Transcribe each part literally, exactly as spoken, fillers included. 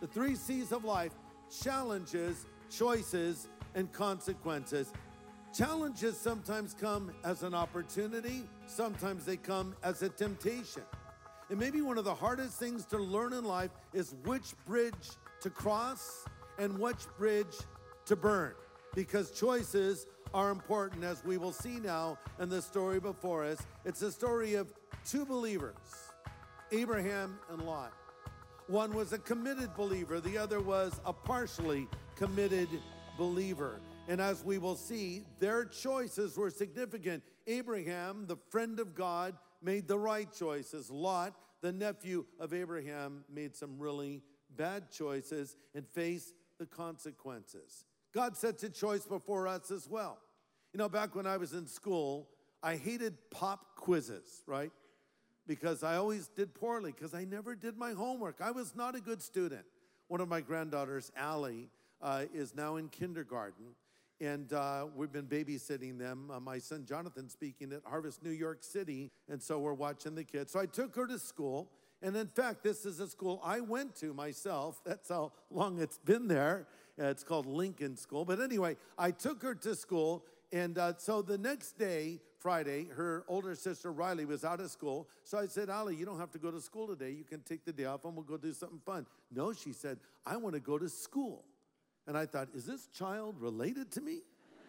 The three C's of life: challenges, choices, and consequences. Challenges sometimes come as an opportunity. Sometimes they come as a temptation. And maybe one of the hardest things to learn in life is which bridge to cross and which bridge to burn, because choices are important, as we will see now in the story before us. It's a story of two believers, Abraham and Lot. One was a committed believer, the other was a partially committed believer. And as we will see, their choices were significant. Abraham, the friend of God, made the right choices. Lot, the nephew of Abraham, made some really bad choices and faced the consequences. God sets a choice before us as well. You know, back when I was in school, I hated pop quizzes, right? Because I always did poorly, because I never did my homework. I was not a good student. One of my granddaughters, Allie, uh, is now in kindergarten, and uh, we've been babysitting them. Uh, my son Jonathan speaking at Harvest New York City, and so we're watching the kids. So I took her to school, and in fact, this is a school I went to myself. That's how long it's been there. Uh, it's called Lincoln School. But anyway, I took her to school, and uh, so the next day, Friday, her older sister Riley was out of school. So I said, Allie, you don't have to go to school today. You can take the day off and we'll go do something fun. No, she said, I want to go to school. And I thought, is this child related to me?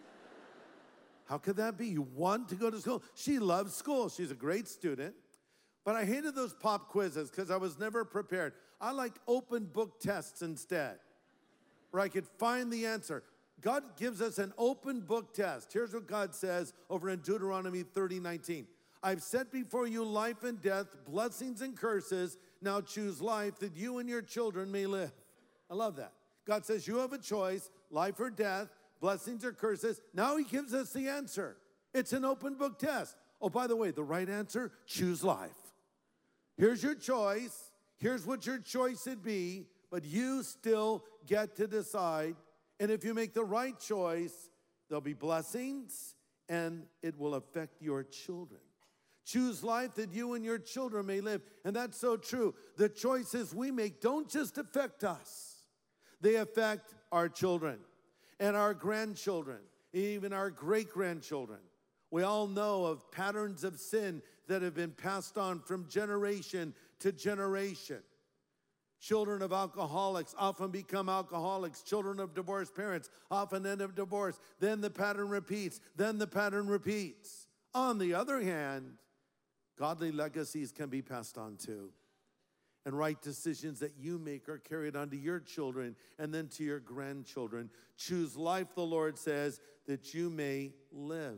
How could that be? You want to go to school? She loves school. She's a great student. But I hated those pop quizzes because I was never prepared. I like open book tests instead, where I could find the answer. God gives us an open book test. Here's what God says over in Deuteronomy thirty nineteen. I've set before you life and death, blessings and curses. Now choose life that you and your children may live. I love that. God says you have a choice, life or death, blessings or curses. Now he gives us the answer. It's an open book test. Oh, by the way, the right answer, choose life. Here's your choice. Here's what your choice would be, but you still get to decide. And if you make the right choice, there'll be blessings and it will affect your children. Choose life that you and your children may live. And that's so true. The choices we make don't just affect us. They affect our children and our grandchildren, even our great-grandchildren. We all know of patterns of sin that have been passed on from generation to generation. Children of alcoholics often become alcoholics. Children of divorced parents often end up divorced. Then the pattern repeats. Then the pattern repeats. On the other hand, godly legacies can be passed on too. And right decisions that you make are carried on to your children and then to your grandchildren. Choose life, the Lord says, that you may live.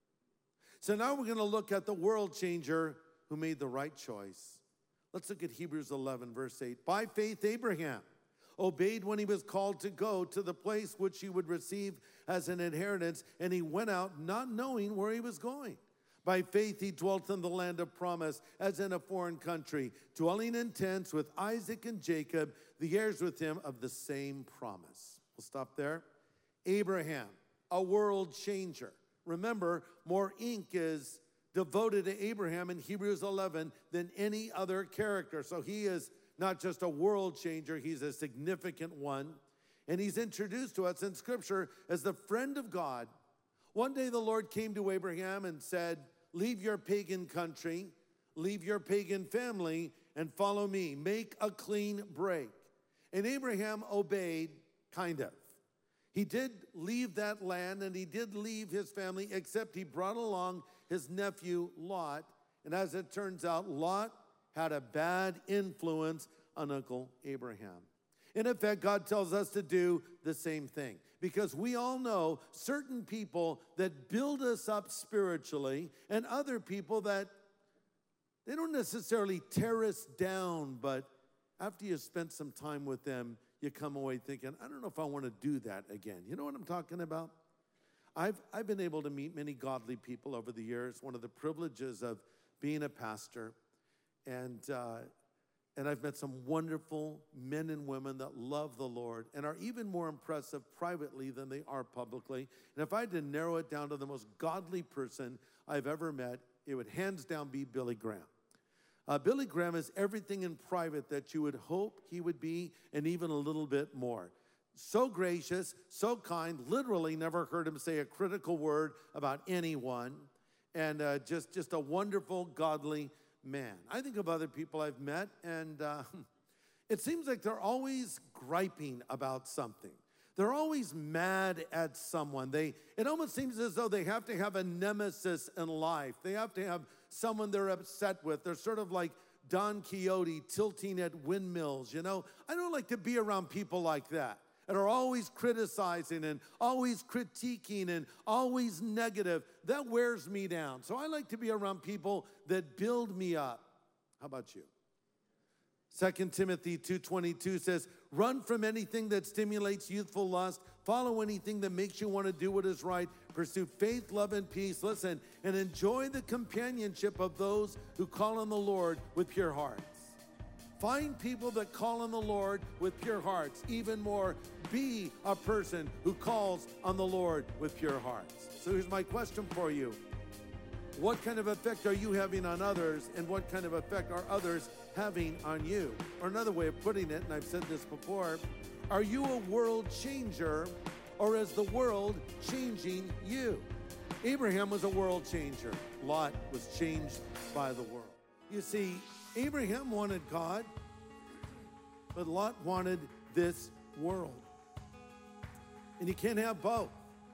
So now we're going to look at the world changer who made the right choice. Let's look at Hebrews eleven, verse eight. By faith, Abraham obeyed when he was called to go to the place which he would receive as an inheritance, and he went out not knowing where he was going. By faith, he dwelt in the land of promise, as in a foreign country, dwelling in tents with Isaac and Jacob, the heirs with him of the same promise. We'll stop there. Abraham, a world changer. Remember, more ink is devoted to Abraham in Hebrews eleven than any other character. So he is not just a world changer, he's a significant one. And he's introduced to us in Scripture as the friend of God. One day the Lord came to Abraham and said, leave your pagan country, leave your pagan family, and follow me. Make a clean break. And Abraham obeyed, kind of. He did leave that land, and he did leave his family, except he brought along his nephew, Lot. And as it turns out, Lot had a bad influence on Uncle Abraham. In effect, God tells us to do the same thing, because we all know certain people that build us up spiritually and other people that they don't necessarily tear us down, but after you spent some time with them, you come away thinking, I don't know if I want to do that again. You know what I'm talking about? I've, I've been able to meet many godly people over the years. One of the privileges of being a pastor. And, uh, and I've met some wonderful men and women that love the Lord and are even more impressive privately than they are publicly. And if I had to narrow it down to the most godly person I've ever met, it would hands down be Billy Graham. Uh, Billy Graham is everything in private that you would hope he would be, and even a little bit more. So gracious, so kind, literally never heard him say a critical word about anyone, and uh, just, just a wonderful, godly man. I think of other people I've met, and uh, it seems like they're always griping about something. They're always mad at someone. They, it almost seems as though they have to have a nemesis in life. They have to have someone they're upset with. They're sort of like Don Quixote tilting at windmills, you know? I don't like to be around people like that, and are always criticizing and always critiquing and always negative. That wears me down. So I like to be around people that build me up. How about you? Second Timothy two twenty-two says, run from anything that stimulates youthful lust. Follow anything that makes you want to do what is right. Pursue faith, love, and peace. Listen, and enjoy the companionship of those who call on the Lord with pure hearts. Find people that call on the Lord with pure hearts. Even more, be a person who calls on the Lord with pure hearts. So here's my question for you. What kind of effect are you having on others, and what kind of effect are others having on you? Or another way of putting it, and I've said this before, are you a world changer, or is the world changing you? Abraham was a world changer. Lot was changed by the world. You see, Abraham wanted God, but Lot wanted this world. And you can't have both.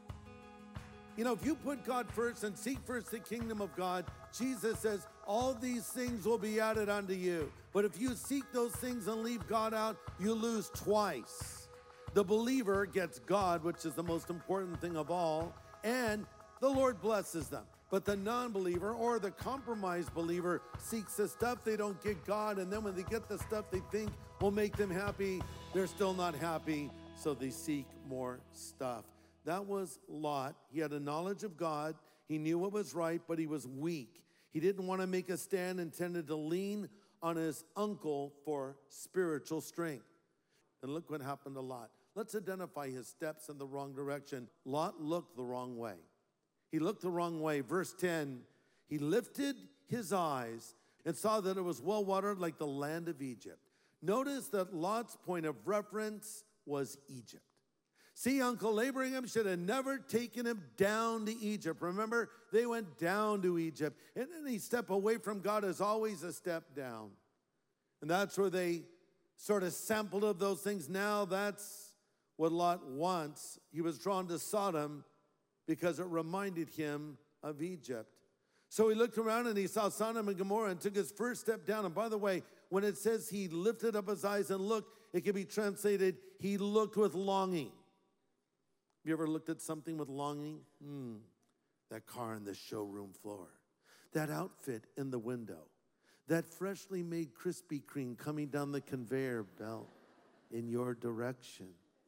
You know, if you put God first and seek first the kingdom of God, Jesus says, all these things will be added unto you. But if you seek those things and leave God out, you lose twice. The believer gets God, which is the most important thing of all, and the Lord blesses them. But the non-believer or the compromised believer seeks the stuff they don't get God, and then when they get the stuff they think will make them happy, they're still not happy, so they seek more stuff. That was Lot. He had a knowledge of God. He knew what was right, but he was weak. He didn't want to make a stand and tended to lean on his uncle for spiritual strength. And look what happened to Lot. Let's identify his steps in the wrong direction. Lot looked the wrong way. He looked the wrong way. Verse ten, he lifted his eyes and saw that it was well watered like the land of Egypt. Notice that Lot's point of reference was Egypt. See, Uncle Abraham should have never taken him down to Egypt. Remember, they went down to Egypt. And any step away from God is always a step down. And that's where they sort of sampled of those things. Now that's what Lot wants. He was drawn to Sodom because it reminded him of Egypt. So he looked around and he saw Sodom and Gomorrah and took his first step down. And by the way, when it says he lifted up his eyes and looked, it can be translated, he looked with longing. Have you ever looked at something with longing? Hmm, that car on the showroom floor, that outfit in the window, that freshly made Krispy Kreme coming down the conveyor belt in your direction.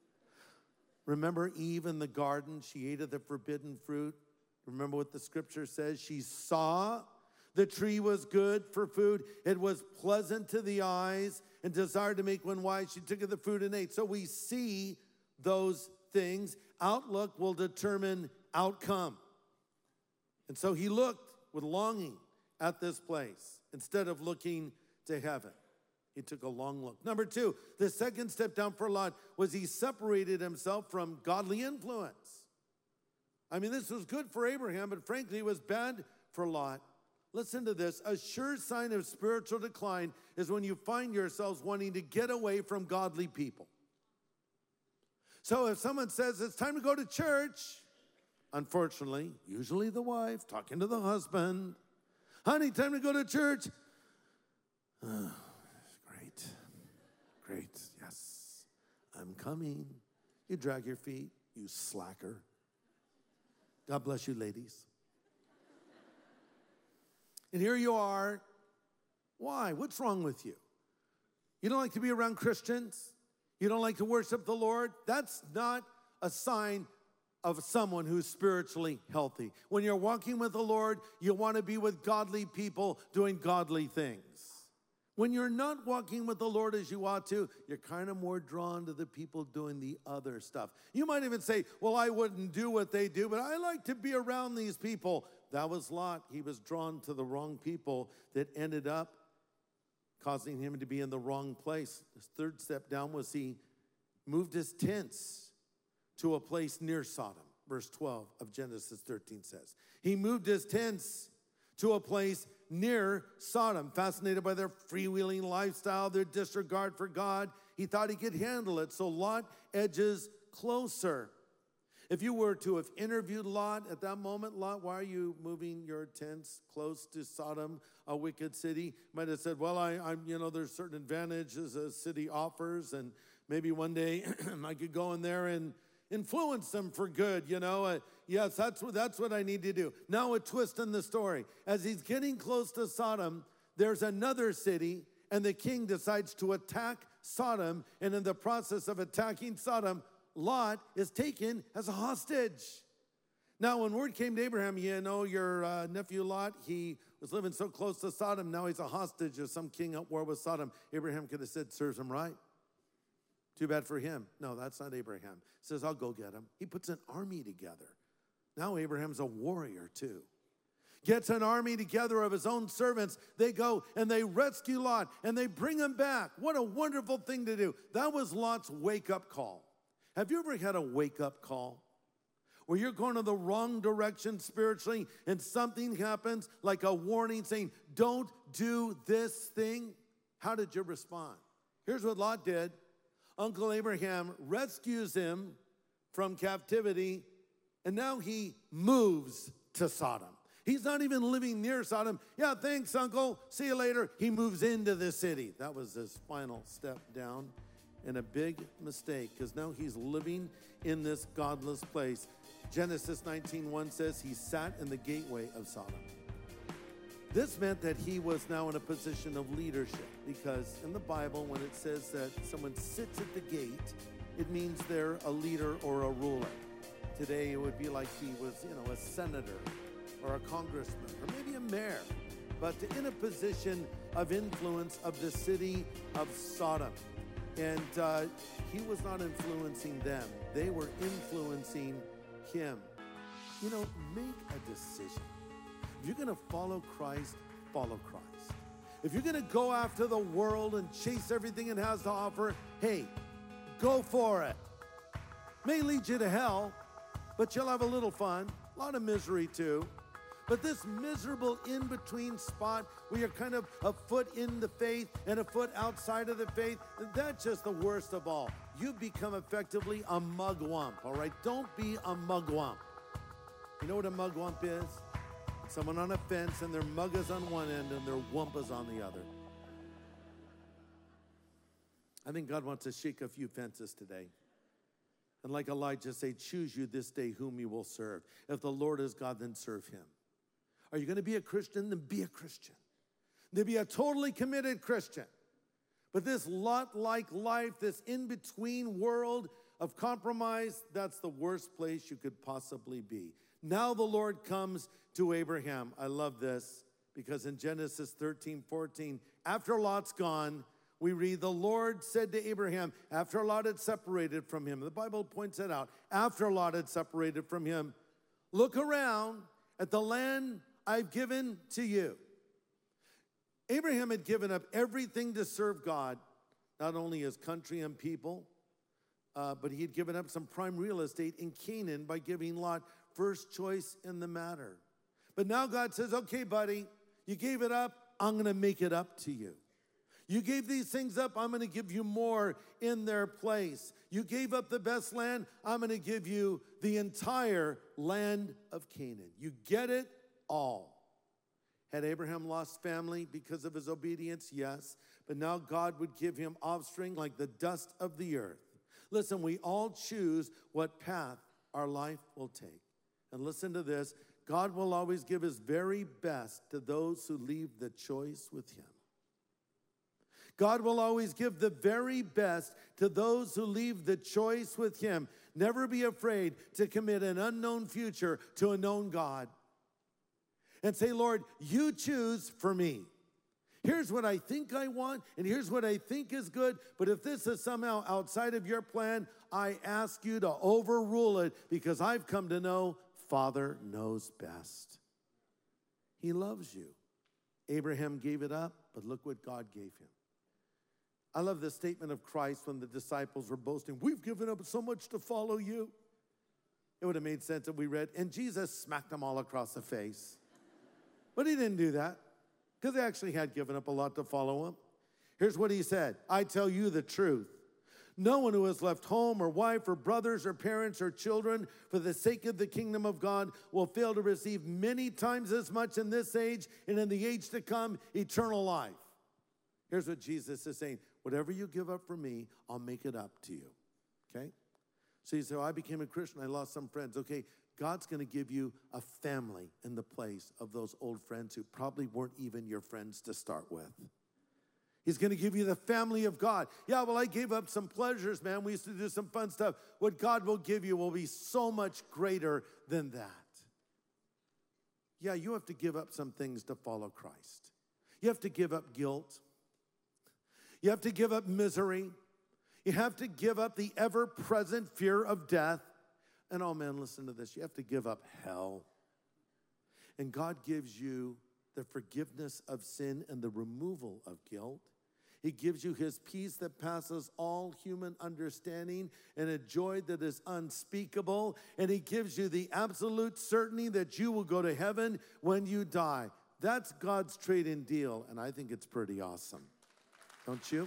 Remember Eve in the garden? She ate of the forbidden fruit. Remember what the scripture says? She saw the tree was good for food. It was pleasant to the eyes and desired to make one wise. She took of the fruit and ate. So we see those things. Outlook will determine outcome. And so he looked with longing at this place instead of looking to heaven. He took a long look. Number two, the second step down for Lot was he separated himself from godly influence. I mean, this was good for Abraham, but frankly, it was bad for Lot. Listen to this. A sure sign of spiritual decline is when you find yourselves wanting to get away from godly people. So if someone says it's time to go to church, unfortunately, usually the wife talking to the husband, honey, time to go to church. Oh, great, great, yes, I'm coming. You drag your feet, you slacker. God bless you, ladies. And here you are. Why? What's wrong with you? You don't like to be around Christians? You don't like to worship the Lord? That's not a sign of someone who's spiritually healthy. When you're walking with the Lord, you want to be with godly people doing godly things. When you're not walking with the Lord as you ought to, you're kind of more drawn to the people doing the other stuff. You might even say, well, I wouldn't do what they do, but I like to be around these people. That was Lot. He was drawn to the wrong people that ended up causing him to be in the wrong place. His third step down was he moved his tents to a place near Sodom. Verse twelve of Genesis thirteen says, he moved his tents to a place near Sodom. Fascinated by their freewheeling lifestyle, their disregard for God, he thought he could handle it. So Lot edges closer. If you were to have interviewed Lot at that moment, Lot, why are you moving your tents close to Sodom, a wicked city? Might have said, well, I, I'm, you know, there's certain advantages a city offers, and maybe one day I could go in there and influence them for good, you know. Uh, yes, that's what, that's what I need to do. Now a twist in the story. As he's getting close to Sodom, there's another city, and the king decides to attack Sodom, and in the process of attacking Sodom, Lot is taken as a hostage. Now, when word came to Abraham, you know, your uh, nephew Lot, he was living so close to Sodom, now he's a hostage of some king at war with Sodom. Abraham could have said, serves him right. Too bad for him. No, that's not Abraham. He says, I'll go get him. He puts an army together. Now Abraham's a warrior too. Gets an army together of his own servants. They go and they rescue Lot and they bring him back. What a wonderful thing to do. That was Lot's wake-up call. Have you ever had a wake-up call where you're going in the wrong direction spiritually and something happens like a warning saying, don't do this thing? How did you respond? Here's what Lot did. Uncle Abraham rescues him from captivity, and now he moves to Sodom. He's not even living near Sodom. Yeah, thanks, Uncle. See you later. He moves into the city. That was his final step down, and a big mistake, because now he's living in this godless place. Genesis nineteen one says he sat in the gateway of Sodom. This meant that he was now in a position of leadership, because in the Bible, when it says that someone sits at the gate, it means they're a leader or a ruler. Today, it would be like he was, you know, a senator or a congressman or maybe a mayor, but in a position of influence of the city of Sodom. And uh, he was not influencing them. They were influencing him. You know, make a decision. If you're going to follow Christ, follow Christ. If you're going to go after the world and chase everything it has to offer, hey, go for it. May lead you to hell, but you'll have a little fun, a lot of misery too. But this miserable in-between spot where you're kind of a foot in the faith and a foot outside of the faith, that's just the worst of all. You become effectively a mugwump, all right? Don't be a mugwump. You know what a mugwump is? Someone on a fence, and their mug is on one end and their wump is on the other. I think God wants to shake a few fences today. And like Elijah say, choose you this day whom you will serve. If the Lord is God, then serve him. Are you going to be a Christian? Then be a Christian. Then be a totally committed Christian. But this Lot-like life, this in-between world of compromise, that's the worst place you could possibly be. Now the Lord comes to Abraham. I love this because in Genesis thirteen fourteen, after Lot's gone, we read, the Lord said to Abraham, after Lot had separated from him, the Bible points that out, after Lot had separated from him, look around at the land I've given to you. Abraham had given up everything to serve God, not only his country and people, uh, but he had given up some prime real estate in Canaan by giving Lot first choice in the matter. But now God says, okay, buddy, you gave it up, I'm going to make it up to you. You gave these things up, I'm going to give you more in their place. You gave up the best land, I'm going to give you the entire land of Canaan. You get it all. Had Abraham lost family because of his obedience? Yes. But now God would give him offspring like the dust of the earth. Listen, we all choose what path our life will take. And listen to this, God will always give his very best to those who leave the choice with him. God will always give the very best to those who leave the choice with him. Never be afraid to commit an unknown future to a known God. And say, Lord, you choose for me. Here's what I think I want, and here's what I think is good, but if this is somehow outside of your plan, I ask you to overrule it because I've come to know Father knows best. He loves you. Abraham gave it up, but look what God gave him. I love the statement of Christ when the disciples were boasting, we've given up so much to follow you. It would have made sense if we read, and Jesus smacked them all across the face. But he didn't do that, because they actually had given up a lot to follow him. Here's what he said, I tell you the truth. No one who has left home or wife or brothers or parents or children for the sake of the kingdom of God will fail to receive many times as much in this age and in the age to come, eternal life. Here's what Jesus is saying. Whatever you give up for me, I'll make it up to you. Okay? So you say, well, I became a Christian. I lost some friends. Okay, God's going to give you a family in the place of those old friends who probably weren't even your friends to start with. He's going to give you the family of God. Yeah, well, I gave up some pleasures, man. We used to do some fun stuff. What God will give you will be so much greater than that. Yeah, you have to give up some things to follow Christ. You have to give up guilt. You have to give up misery. You have to give up the ever-present fear of death. And oh, man, listen to this. You have to give up hell. And God gives you the forgiveness of sin and the removal of guilt. He gives you his peace that passes all human understanding and a joy that is unspeakable. And he gives you the absolute certainty that you will go to heaven when you die. That's God's trade-in deal, and I think it's pretty awesome. Don't you?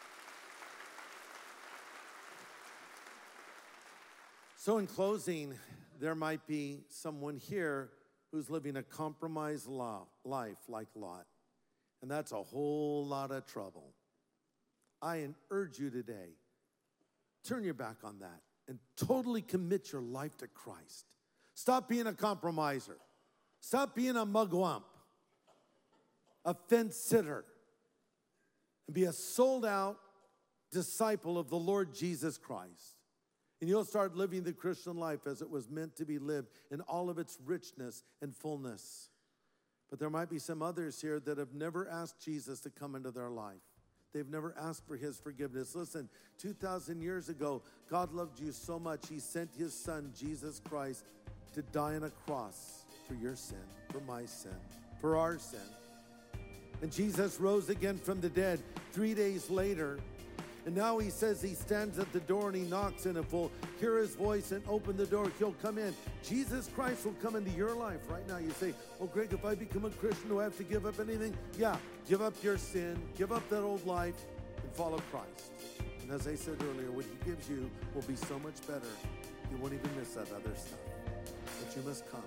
So in closing, there might be someone here who's living a compromised life like Lot. And that's a whole lot of trouble. I urge you today, turn your back on that and totally commit your life to Christ. Stop being a compromiser. Stop being a mugwump, a fence sitter, and be a sold out disciple of the Lord Jesus Christ. And you'll start living the Christian life as it was meant to be lived in all of its richness and fullness. But there might be some others here that have never asked Jesus to come into their life. They've never asked for his forgiveness. Listen, two thousand years ago, God loved you so much, he sent his son, Jesus Christ, to die on a cross for your sin, for my sin, for our sin. And Jesus rose again from the dead three days later. And now he says he stands at the door and he knocks, and if we'll hear his voice and open the door, he'll come in. Jesus Christ will come into your life right now. You say, oh, Greg, if I become a Christian, do I have to give up anything? Yeah, give up your sin, give up that old life, and follow Christ. And as I said earlier, what he gives you will be so much better, you won't even miss that other stuff. But you must come.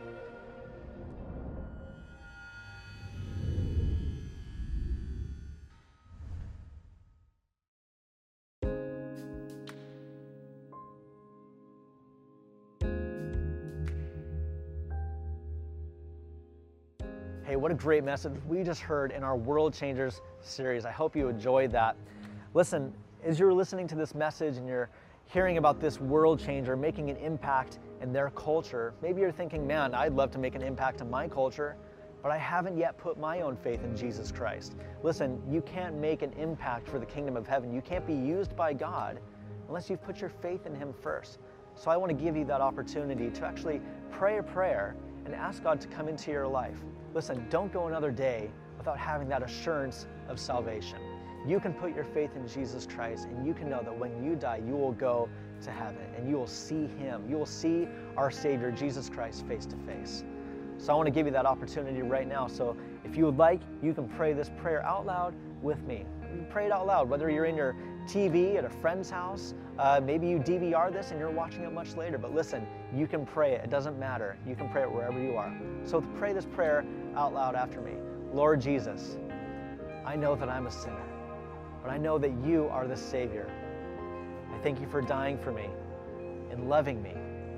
Hey, what a great message we just heard in our World Changers series. I hope you enjoyed that. Listen, as you're listening to this message and you're hearing about this world changer making an impact in their culture, maybe you're thinking, man, I'd love to make an impact in my culture, but I haven't yet put my own faith in Jesus Christ. Listen, you can't make an impact for the kingdom of heaven. You can't be used by God unless you've put your faith in him first. So I want to give you that opportunity to actually pray a prayer and ask God to come into your life. Listen, don't go another day without having that assurance of salvation. You can put your faith in Jesus Christ, and you can know that when you die, you will go to heaven and you will see him. You will see our Savior, Jesus Christ, face to face. So I want to give you that opportunity right now. So if you would like, you can pray this prayer out loud with me. You can pray it out loud, whether you're in your T V at a friend's house, uh, maybe you D V R this and you're watching it much later, but listen, you can pray it. It doesn't matter. You can pray it wherever you are. So pray this prayer out loud after me. Lord Jesus, I know that I'm a sinner, but I know that you are the Savior. I thank you for dying for me and loving me.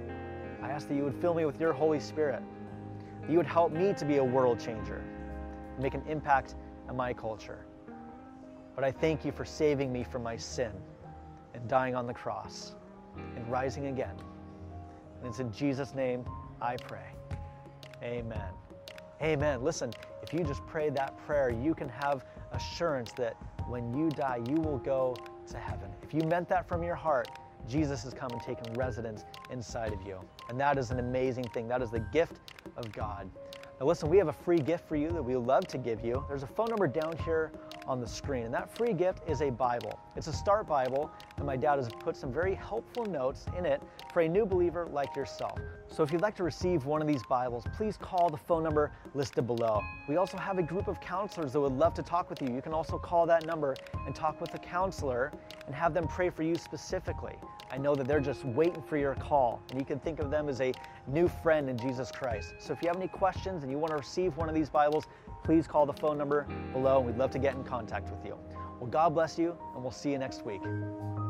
I ask that you would fill me with your Holy Spirit, that you would help me to be a world changer, and make an impact in my culture. But I thank you for saving me from my sin and dying on the cross and rising again. And it's in Jesus' name I pray. Amen. Amen. Listen, if you just pray that prayer, you can have assurance that when you die, you will go to heaven. If you meant that from your heart, Jesus has come and taken residence inside of you. And that is an amazing thing. That is the gift of God. Now, Now listen, we have a free gift for you that we love to give you. There's a phone number down here on the screen, and that free gift is a Bible. It's a Start Bible, and my dad has put some very helpful notes in it for a new believer like yourself. So if you'd like to receive one of these Bibles, please call the phone number listed below. We also have a group of counselors that would love to talk with you. You can also call that number and talk with a counselor and have them pray for you specifically. I know that they're just waiting for your call, and you can think of them as a new friend in Jesus Christ. So if you have any questions and you want to receive one of these Bibles, please call the phone number below, and we'd love to get in contact with you. Well, God bless you, and we'll see you next week.